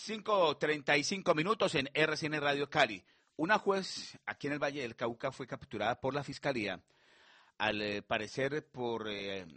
5:35 en RCN Radio Cali. Una juez aquí en el Valle del Cauca fue capturada por la Fiscalía, al parecer por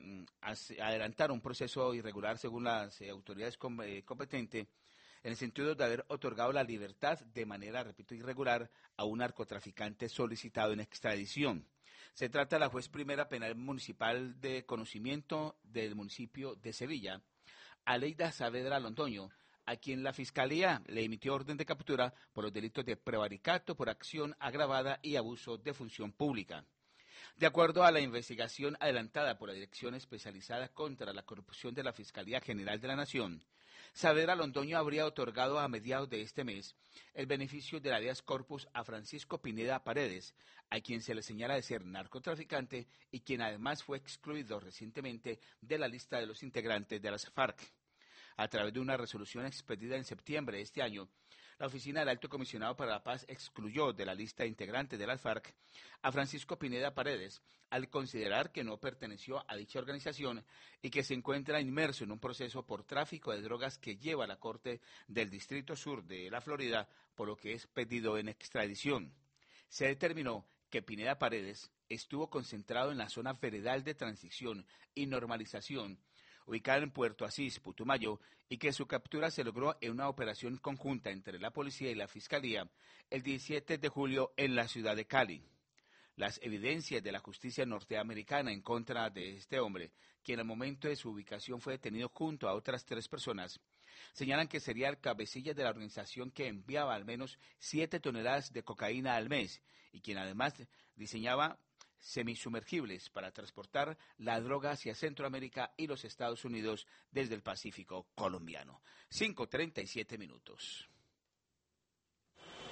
adelantar un proceso irregular según las autoridades competentes, en el sentido de haber otorgado la libertad de manera, repito, irregular a un narcotraficante solicitado en extradición. Se trata de la juez primera penal municipal de conocimiento del municipio de Sevilla, Aleida Saavedra Londoño, a quien la Fiscalía le emitió orden de captura por los delitos de prevaricato por acción agravada y abuso de función pública. De acuerdo a la investigación adelantada por la Dirección Especializada contra la Corrupción de la Fiscalía General de la Nación, Saavedra Londoño habría otorgado a mediados de este mes el beneficio del habeas corpus a Francisco Pineda Paredes, a quien se le señala de ser narcotraficante y quien además fue excluido recientemente de la lista de los integrantes de las FARC. A través de una resolución expedida en septiembre de este año, la Oficina del Alto Comisionado para la Paz excluyó de la lista de integrantes de las FARC a Francisco Pineda Paredes, al considerar que no perteneció a dicha organización y que se encuentra inmerso en un proceso por tráfico de drogas que lleva a la Corte del Distrito Sur de la Florida, por lo que es pedido en extradición. Se determinó que Pineda Paredes estuvo concentrado en la zona veredal de transición y normalización, ubicada en Puerto Asís, Putumayo, y que su captura se logró en una operación conjunta entre la policía y la fiscalía el 17 de julio en la ciudad de Cali. Las evidencias de la justicia norteamericana en contra de este hombre, quien al momento de su ubicación fue detenido junto a otras 3 personas, señalan que sería el cabecilla de la organización que enviaba al menos 7 toneladas de cocaína al mes y quien además diseñaba semisumergibles para transportar la droga hacia Centroamérica y los Estados Unidos desde el Pacífico colombiano. 5:37.